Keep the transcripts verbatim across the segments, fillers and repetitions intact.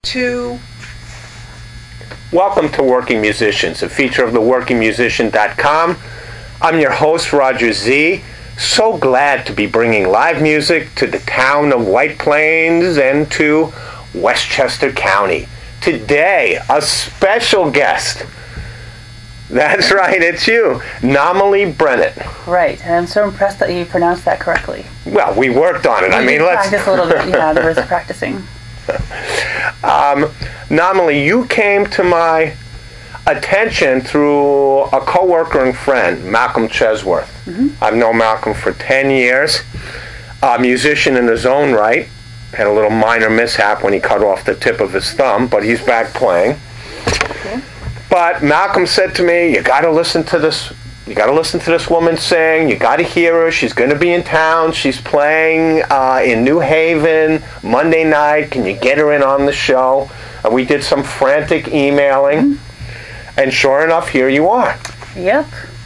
two. Welcome to Working Musicians, a feature of the working musician dot com. I'm your host, Roger Z. So glad to be bringing live music to the town of White Plains and to Westchester County. Today, a special guest. That's right, it's you, Namali Brennan. Right, and I'm so impressed that you pronounced that correctly. Well, we worked on it. You I mean, did let's practice a little bit. Yeah, there was practicing. Um, Namali, you came to my attention through a coworker and friend, Malcolm Chesworth. Mm-hmm. I've known Malcolm for ten years, a musician in his own right. Had a little minor mishap when he cut off the tip of his thumb, but he's back playing. Okay. But Malcolm said to me, you got to listen to this. You got to listen to this woman sing. You got to hear her. She's going to be in town. She's playing uh, in New Haven Monday night. Can you get her in on the show? And we did some frantic emailing. Mm-hmm. And sure enough, here you are. Yep.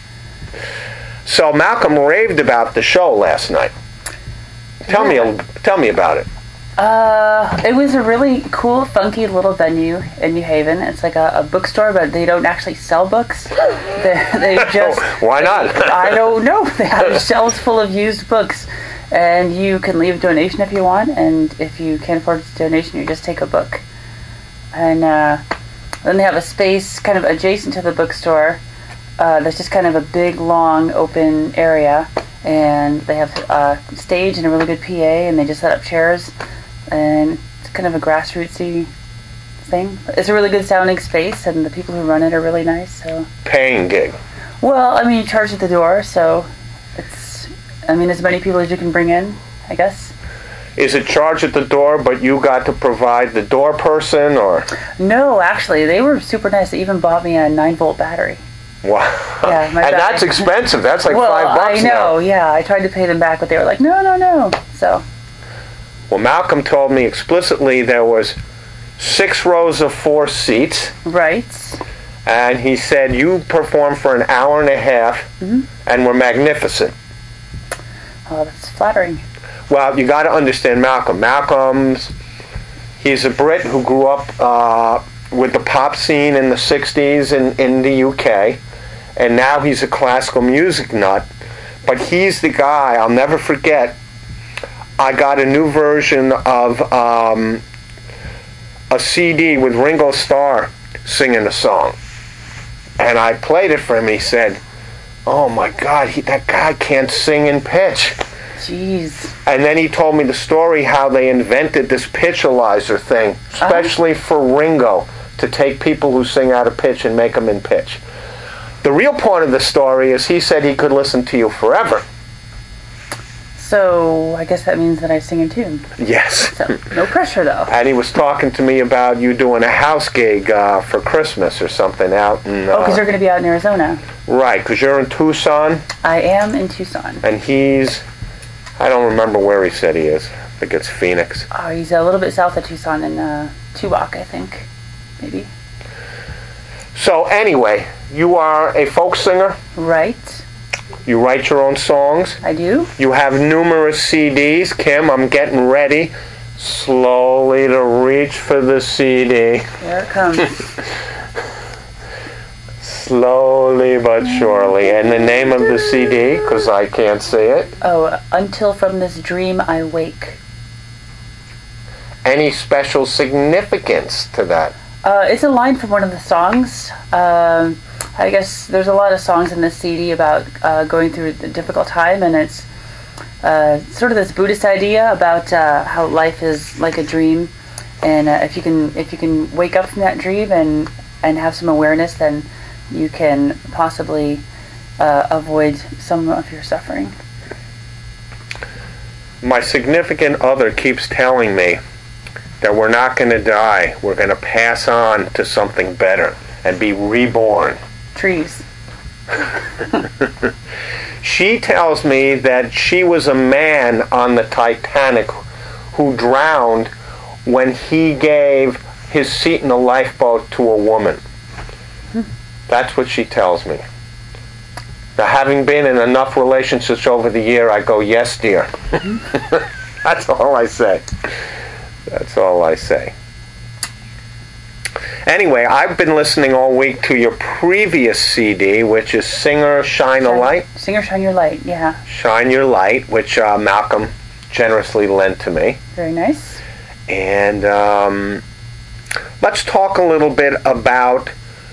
So Malcolm raved about the show last night. Tell yeah. me, tell me about it. Uh, it was a really cool, funky little venue in New Haven. It's like a, a bookstore, but they don't actually sell books. They, they just why not? I don't know. They have shelves full of used books, and you can leave a donation if you want. And if you can't afford a donation, you just take a book. And uh, then they have a space kind of adjacent to the bookstore. Uh, there's just kind of a big, long, open area, and they have a stage and a really good P A, and they just set up chairs. And it's kind of a grassrootsy thing. It's a really good sounding space, and the people who run it are really nice. So paying gig. Well, I mean, you charge at the door, so it's. I mean, as many people as you can bring in, I guess. Is it charged at the door, but you got to provide the door person, or? No, actually, they were super nice. They even bought me a nine volt battery. Wow. Yeah, my and battery. that's expensive. That's like well, five bucks I know. now. Yeah, I tried to pay them back, but they were like, no, no, no. So. Well, Malcolm told me explicitly there was six rows of four seats. Right. And he said you performed for an hour and a half mm-hmm. and were magnificent. Oh, that's flattering. Well, you got to understand Malcolm. Malcolm's, he's a Brit who grew up uh, with the pop scene in the sixties in, in the U K. And now he's a classical music nut. But he's the guy, I'll never forget, I got a new version of um, a C D with Ringo Starr singing a song. And I played it for him. He said, oh my God, he, that guy can't sing in pitch. Jeez. And then he told me the story how they invented this pitchalyzer thing, especially uh-huh. for Ringo, to take people who sing out of pitch and make them in pitch. The real point of the story is he said he could listen to you forever. So I guess that means that I sing in tune. Yes. So no pressure though. And he was talking to me about you doing a house gig uh, for Christmas or something out in... Uh, oh, because you're going to be out in Arizona. Right, because you're in Tucson. I am in Tucson. And he's... I don't remember where he said he is. I think it's Phoenix. Oh, he's a little bit south of Tucson in uh, Tubac, I think. Maybe. So anyway, you are a folk singer. Right. You write your own songs. I do. You have numerous C Ds. Kim, I'm getting ready slowly to reach for the C D. Here it comes. Slowly but surely. And the name of the C D, because I can't see it. Oh, Until From This Dream I Wake. Any special significance to that? Uh, it's a line from one of the songs. Um, I guess there's a lot of songs in this C D about uh, going through a difficult time, and it's uh, sort of this Buddhist idea about uh, how life is like a dream, and uh, if you can if you can wake up from that dream and and have some awareness, then you can possibly uh, avoid some of your suffering. My significant other keeps telling me that we're not going to die. We're going to pass on to something better and be reborn. Trees. She tells me that she was a man on the Titanic who drowned when he gave his seat in the lifeboat to a woman. Hmm. That's what she tells me. Now, having been in enough relationships over the year, I go, yes, dear. That's all I say. That's all I say. Anyway, I've been listening all week to your previous C D, which is Singer Shine a Light. Singer Shine Your Light, yeah. Shine Your Light, which uh, Malcolm generously lent to me. Very nice. And um, let's talk a little bit about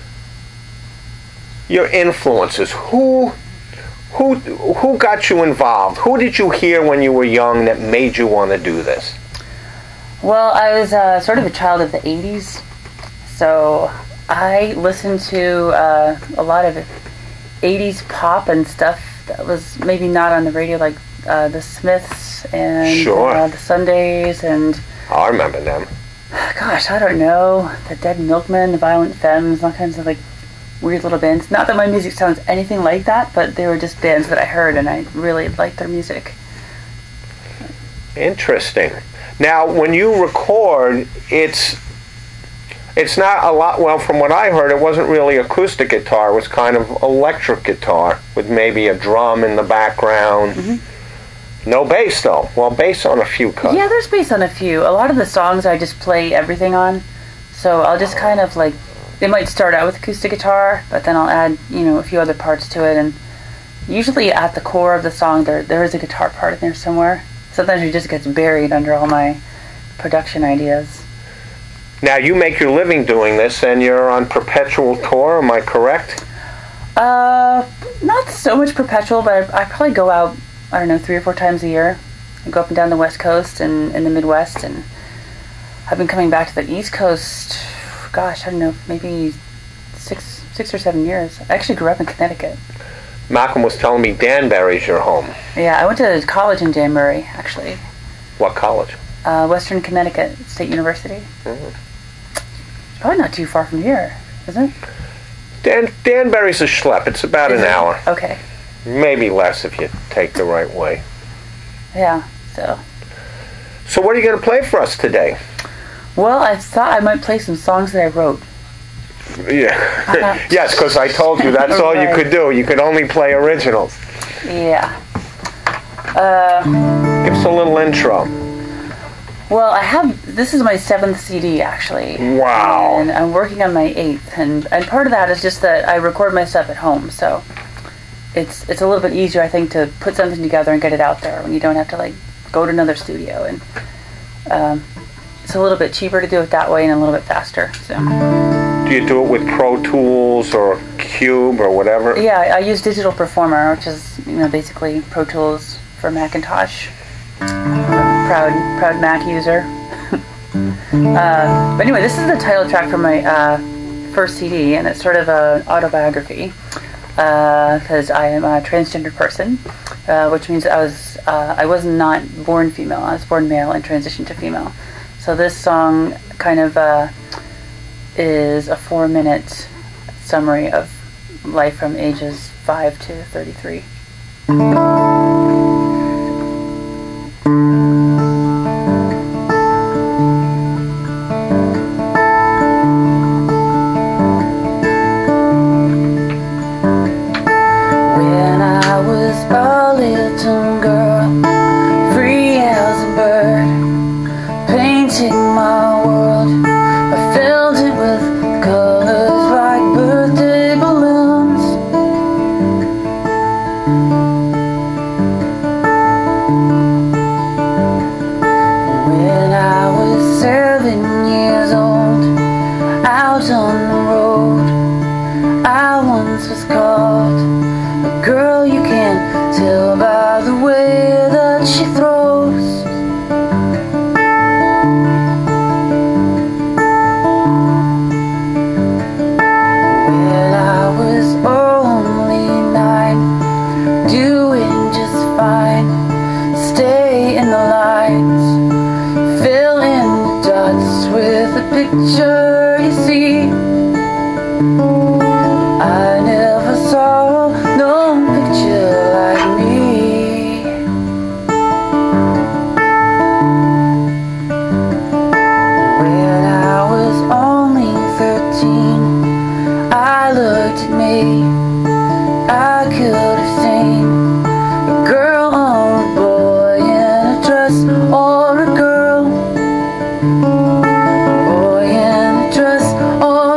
your influences. Who, who, who got you involved? Who did you hear when you were young that made you want to do this? Well, I was uh, sort of a child of the eighties, so I listened to uh, a lot of eighties pop and stuff that was maybe not on the radio, like uh, the Smiths and Sure. uh, the Sundays and... Oh, I remember them. Gosh, I don't know. The Dead Milkmen, the Violent Femmes, all kinds of like weird little bands. Not that my music sounds anything like that, but they were just bands that I heard and I really liked their music. Interesting. Now, when you record, it's it's not a lot. Well, from what I heard, it wasn't really acoustic guitar. It was kind of electric guitar with maybe a drum in the background. Mm-hmm. No bass, though. Well, bass on a few cuts. Yeah, there's bass on a few. A lot of the songs I just play everything on. So I'll just kind of like, they might start out with acoustic guitar, but then I'll add, you know, a few other parts to it. And usually at the core of the song, there there is a guitar part in there somewhere. Sometimes it just gets buried under all my production ideas. Now, you make your living doing this, and you're on perpetual tour, am I correct? Uh, not so much perpetual, but I, I probably go out, I don't know, three or four times a year. I go up and down the West Coast and in the Midwest, and I've been coming back to the East Coast, gosh, I don't know, maybe six six or seven years. I actually grew up in Connecticut. Malcolm was telling me Danbury's your home. Yeah, I went to college in Danbury, actually. What college? Uh, Western Connecticut State University. Mm-hmm. Probably not too far from here, is it? Dan Danbury's a schlep. It's about is an it? hour. Okay. Maybe less if you take the right way. Yeah, so. So what are you going to play for us today? Well, I thought I might play some songs that I wrote. Yeah. Uh-huh. Yes, because I told you that's all you Right. could do. You could only play originals. Yeah. Uh, Give us a little intro. well, I have, this is my seventh C D, actually. Wow. And I'm working on my eighth. And, and part of that is just that I record my stuff at home, so it's it's a little bit easier, I think, to put something together and get it out there when you don't have to, like, go to another studio. And um, it's a little bit cheaper to do it that way and a little bit faster, so... Do you do it with Pro Tools or Cube or whatever? Yeah, I use Digital Performer, which is, you know, basically Pro Tools for Macintosh. I'm a proud, proud Mac user. uh, but anyway, this is the title track from my uh, first C D, and it's sort of an autobiography because uh, I am a transgender person, uh, which means I was uh, I was not born female. I was born male and transitioned to female. So this song kind of uh, is a four-minute summary of life from ages five to thirty-three. When I was a little girl, free as a bird, painting my world, I filled it with colors like birthday balloons. When I was seven years old, out on the road, I once was called a girl you can tell by the way that she throws. When I was only nine, doing just fine, stay in the lines, fill in the dots with a picture you see. I never saw no picture like me. When I was only thirteen, I looked at me, I could have seen a girl or a boy in a dress, or a girl, a boy in a dress, or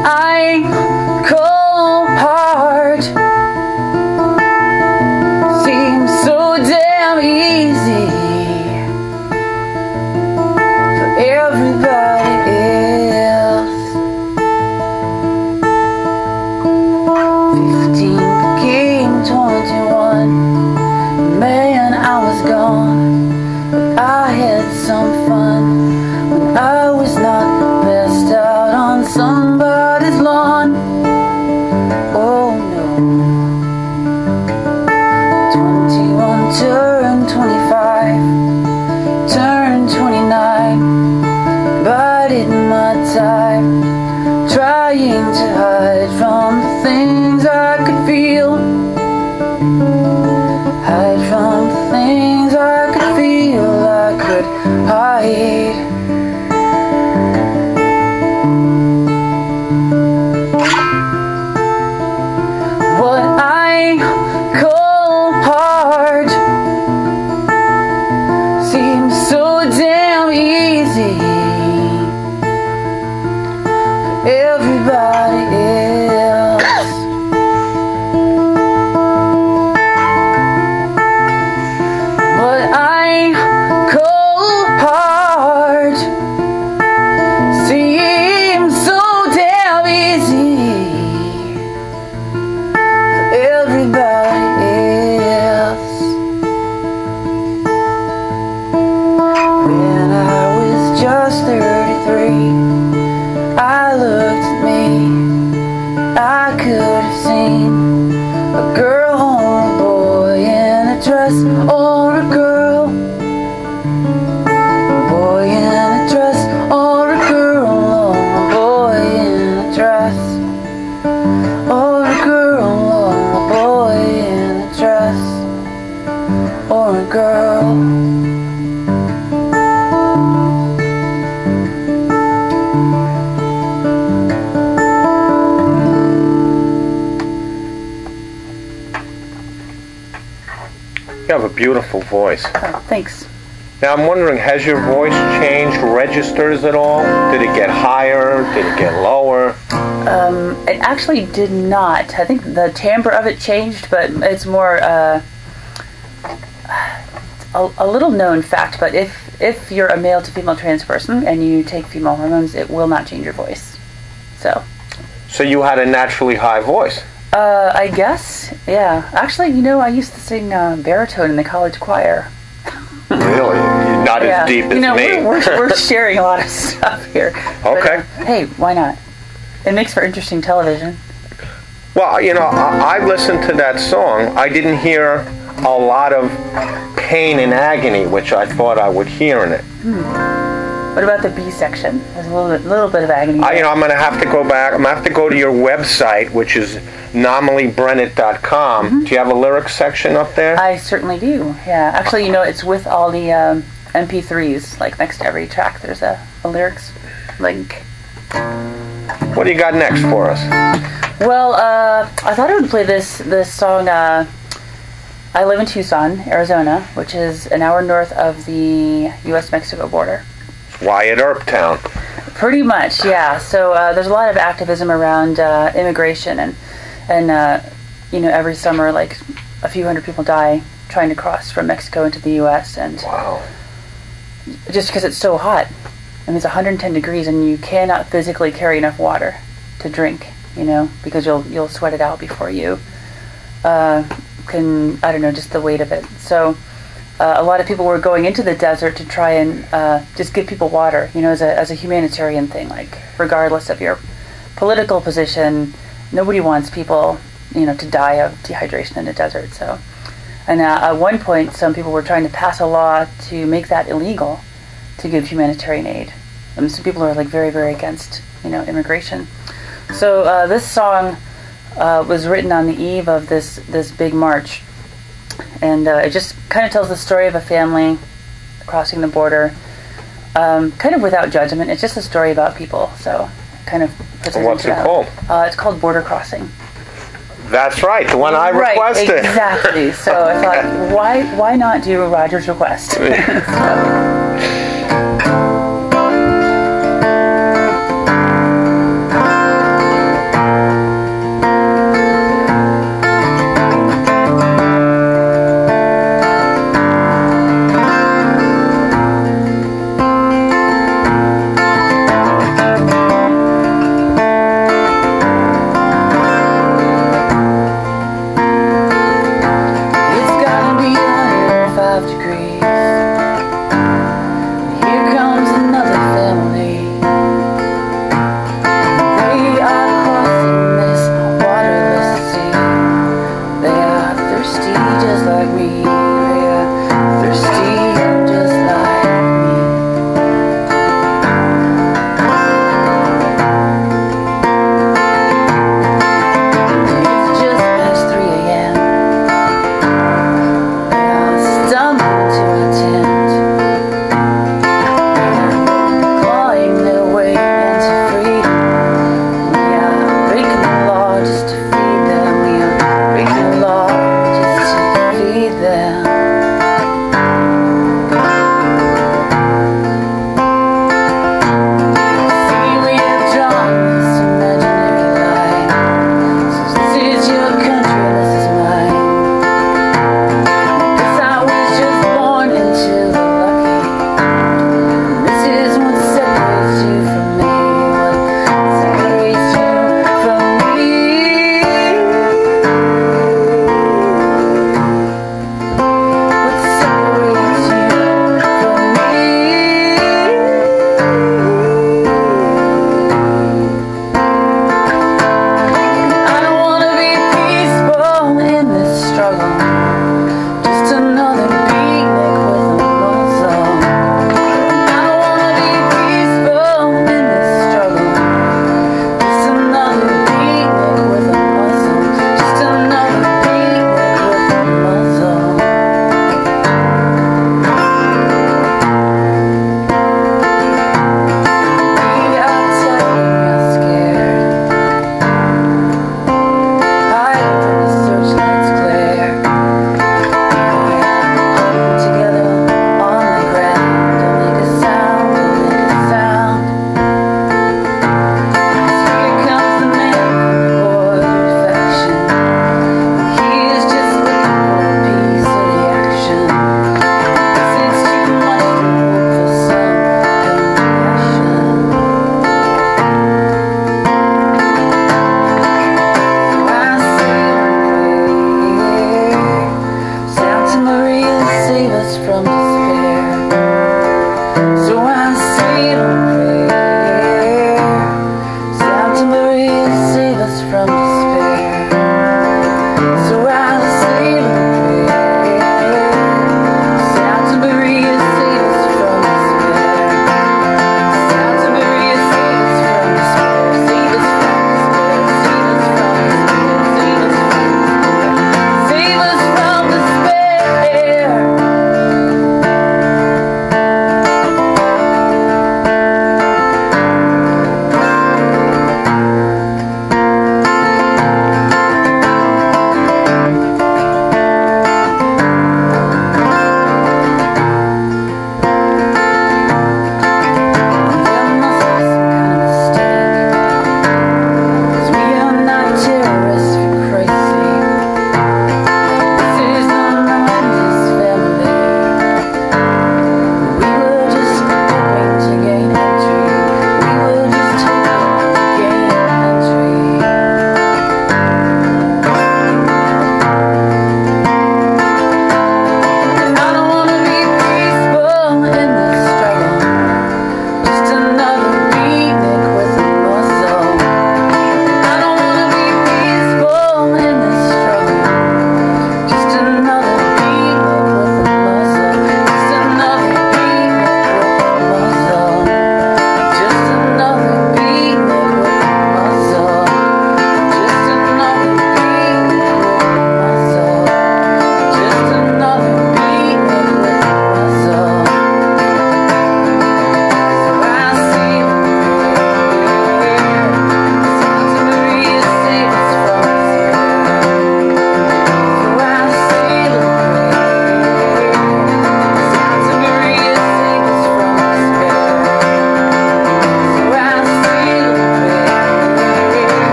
I call hard seems so damn easy for everybody else. Fifteen became twenty-one. Man, I was gone, but I had some fun when I was not passed out on somebody's lawn. Oh no. Twenty-one turned twenty-five, turned twenty-nine, bided my time, trying to hide from the things I could feel, hide from the things I could feel I could hide. What I call hard seems so damn easy for everybody else. What I call hard seems so damn easy for everybody else. When I was just thirty-three, I looked at me, I could have seen a girl or a boy in a dress, or a girl, a boy in a dress, or a girl, or a boy in a dress, or a girl, or a boy in a dress, or a girl. You have a beautiful voice. Oh, thanks. Now I'm wondering, has your voice changed registers at all? Did it get higher? Did it get lower? Um, it actually did not. I think the timbre of it changed, but it's more uh, a, a little known fact. But if if you're a male to female trans person and you take female hormones, it will not change your voice. So. So you had a naturally high voice. Uh, I guess, yeah. Actually, you know, I used to sing uh, baritone in the college choir. Really? Not Yeah. as deep as you know, me. We're, we're, we're sharing a lot of stuff here. But, Okay. uh, hey, why not? It makes for interesting television. Well, you know, I, I listened to that song. I didn't hear a lot of pain and agony, which I thought I would hear in it. What about the B section? There's a little bit, little bit of agony. I, you there. know, I'm going to have to go back. I'm going to have to go to your website, which is nominally brennett dot com. Mm-hmm. Do you have a lyrics section up there? I certainly do. Yeah, actually, you know, it's with all the um, M P threes. Like next to every track, there's a, a lyrics link. What do you got next for us? Well, uh, I thought I would play this this song. Uh, I live in Tucson, Arizona, which is an hour north of the U S Mexico border. Wyatt Earp Town. Pretty much, yeah. So uh, there's a lot of activism around uh, immigration, and and uh, you know, every summer, like a few hundred people die trying to cross from Mexico into the U S, and Wow. just because it's so hot. I mean, it's one hundred ten degrees, and you cannot physically carry enough water to drink. You know, because you'll you'll sweat it out before you uh, can. I don't know, just the weight of it. So. Uh, a lot of people were going into the desert to try and uh, just give people water, you know, as a as a humanitarian thing. Like, regardless of your political position, nobody wants people, you know, to die of dehydration in the desert. So, and uh, at one point, some people were trying to pass a law to make that illegal, to give humanitarian aid. And some people are like very, very against, you know, immigration. So uh, this song uh, was written on the eve of this this big march. And uh, it just kind of tells the story of a family crossing the border, um, kind of without judgment. It's just a story about people, so it kind of puts us What's into it that. called? Uh, it's called Border Crossing. That's right, the one I right, requested. exactly. So I thought, why why not do Roger's request? So,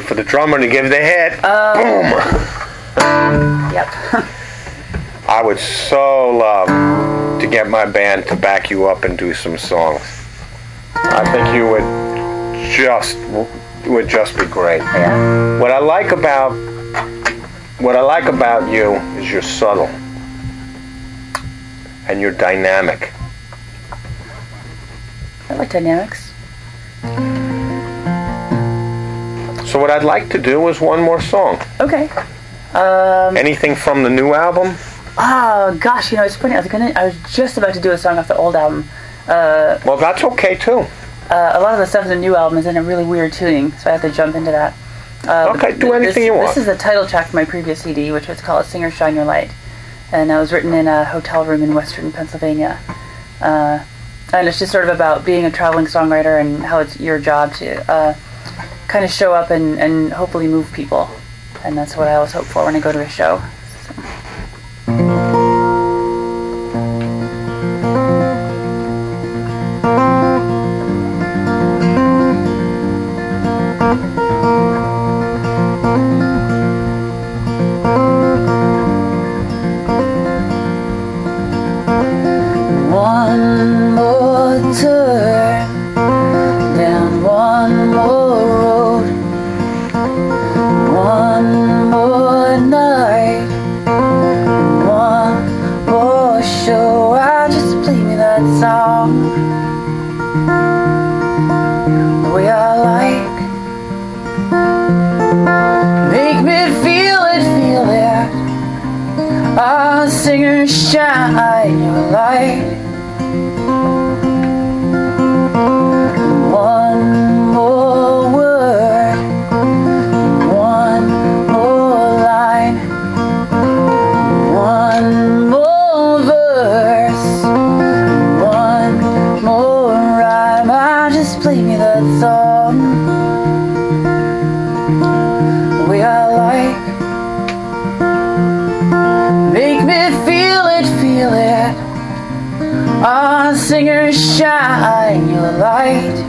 for the drummer to give the hit. Uh, Boom! Yep. I would so love to get my band to back you up and do some songs. I think you would just would just be great. Yeah. What I like about what I like about you is you're subtle and you're dynamic. I like dynamics. So what I'd like to do is one more song. Okay. Um, Anything from the new album? oh gosh, you know it's funny. I was gonna. I was just about to do a song off the old album. Uh, Well, that's okay too. uh, a lot of the stuff in the new album is in a really weird tuning, so I have to jump into that. Uh, Okay, but do th- anything this, you want. This is the title track from my previous C D, which was called "Singer Shine Your Light," and it was written in a hotel room in Western Pennsylvania. Uh, and it's just sort of about being a traveling songwriter and how it's your job to uh, kind of show up and, and hopefully move people. And that's what I always hope for when I go to a show. One more turn down one more road, one more night, one more show. I just play me that song the way I like. Make me feel it, feel it. Ah, singer, shine your light. One more word, one more line, one more verse, one more rhyme. I just play me that song the way I like. Make me feel it, feel it. Ah, singer, shine your light.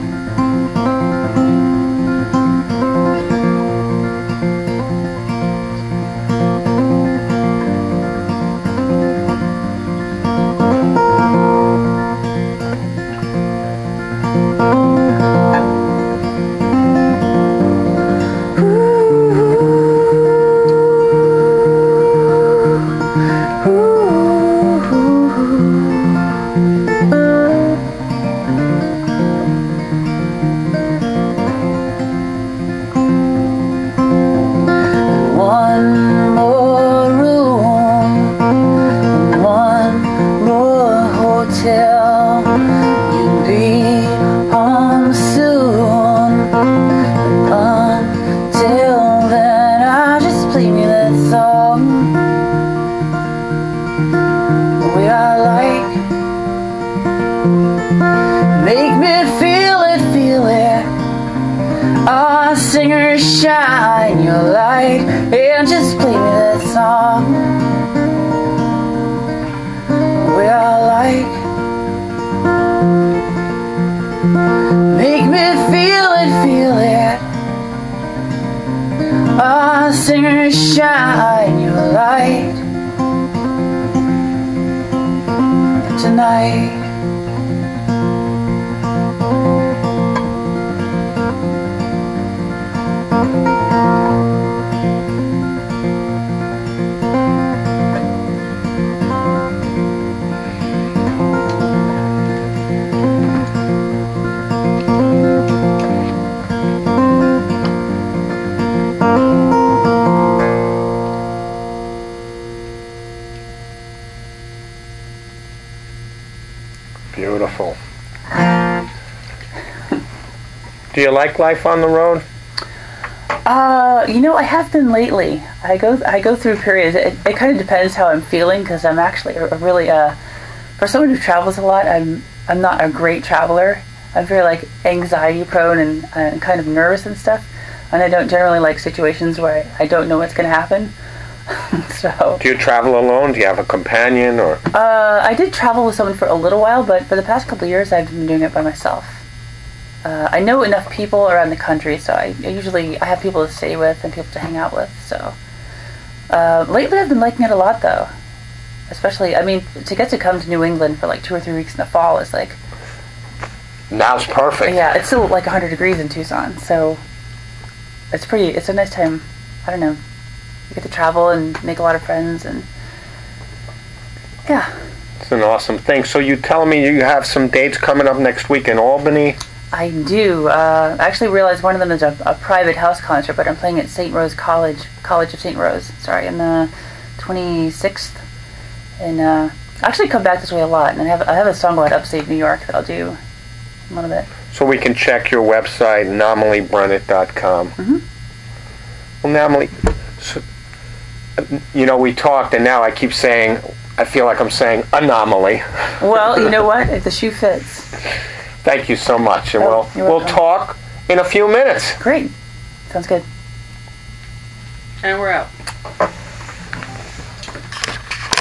One more room, one more hotel. You'll be home soon. Until then, I just play me that song the way I like. Make me feel it, feel it. Ah, singer, shine your light, and just play me that song the way I like. Make me feel it, feel it. Ah, singer, shine your light tonight. Beautiful. Do you like life on the road? Uh, you know, I have been lately. I go I go through periods. It, it kind of depends how I'm feeling because I'm actually a, a really uh, for someone who travels a lot. I'm I'm not a great traveler. I'm very like anxiety prone and, and kind of nervous and stuff. And I don't generally like situations where I, I don't know what's going to happen. So. Do you travel alone? Do you have a companion or? Uh, I did travel with someone for a little while, but for the past couple of years, I've been doing it by myself. uh, I know enough people around the country, so I, I usually I have people to stay with and people to hang out with. So uh, lately, I've been liking it a lot, though. Especially, I mean, to get to come to New England for like two or three weeks in the fall is like. Now's perfect. Yeah, it's still like one hundred degrees in Tucson, so it's pretty. It's a nice time. I don't know. You get to travel and make a lot of friends, and yeah. It's an awesome thing. So you tell me you have some dates coming up next week in Albany? I do. Uh, I actually realized one of them is a, a private house concert, but I'm playing at Saint Rose College, College of Saint Rose. Sorry, on the twenty-sixth, and uh, I actually come back this way a lot, and I have I have a song about upstate New York that I'll do. A little bit. So we can check your website, Namali Brennett dot com. Mm-hmm. Well, Namali, so, you know, we talked, and now I keep saying, I feel like I'm saying anomaly. Well, you know what? If the shoe fits. Thank you so much, and Oh, we'll we'll talk in a few minutes. Great. Sounds good. And we're out.